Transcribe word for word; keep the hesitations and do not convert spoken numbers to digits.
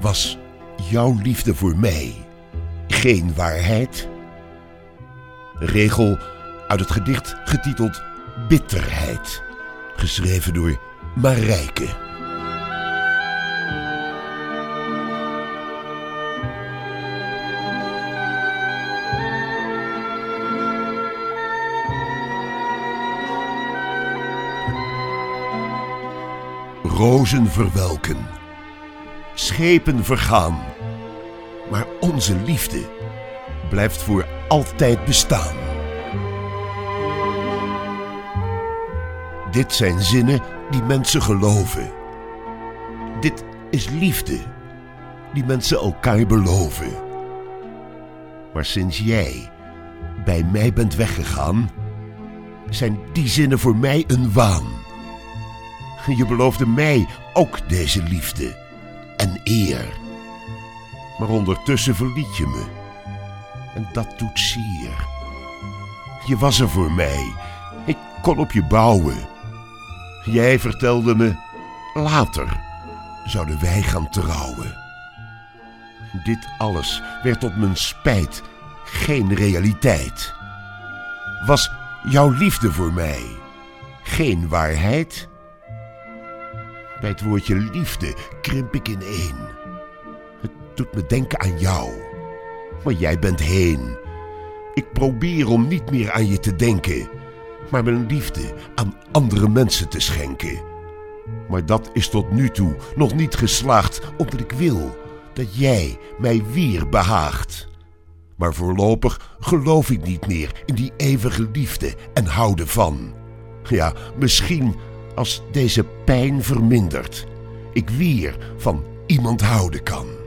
Was jouw liefde voor mij geen waarheid? Regel uit het gedicht getiteld Bitterheid, geschreven door Marijke. Rozen verwelken, schepen vergaan, maar onze liefde blijft voor altijd bestaan. Dit zijn zinnen die mensen geloven. Dit is liefde die mensen elkaar beloven. Maar sinds jij bij mij bent weggegaan, zijn die zinnen voor mij een waan. Je beloofde mij ook deze liefde en eer. Maar ondertussen verliet je me. En dat doet zeer. Je was er voor mij. Ik kon op je bouwen. Jij vertelde me, later zouden wij gaan trouwen. Dit alles werd tot mijn spijt geen realiteit. Was jouw liefde voor mij geen waarheid? Bij het woordje liefde krimp ik ineen. Het doet me denken aan jou. Maar jij bent heen. Ik probeer om niet meer aan je te denken, maar mijn liefde aan andere mensen te schenken. Maar dat is tot nu toe nog niet geslaagd, omdat ik wil dat jij mij weer behaagt. Maar voorlopig geloof ik niet meer in die eeuwige liefde en houden van. Ja, misschien als deze pijn vermindert, ik weer van iemand houden kan.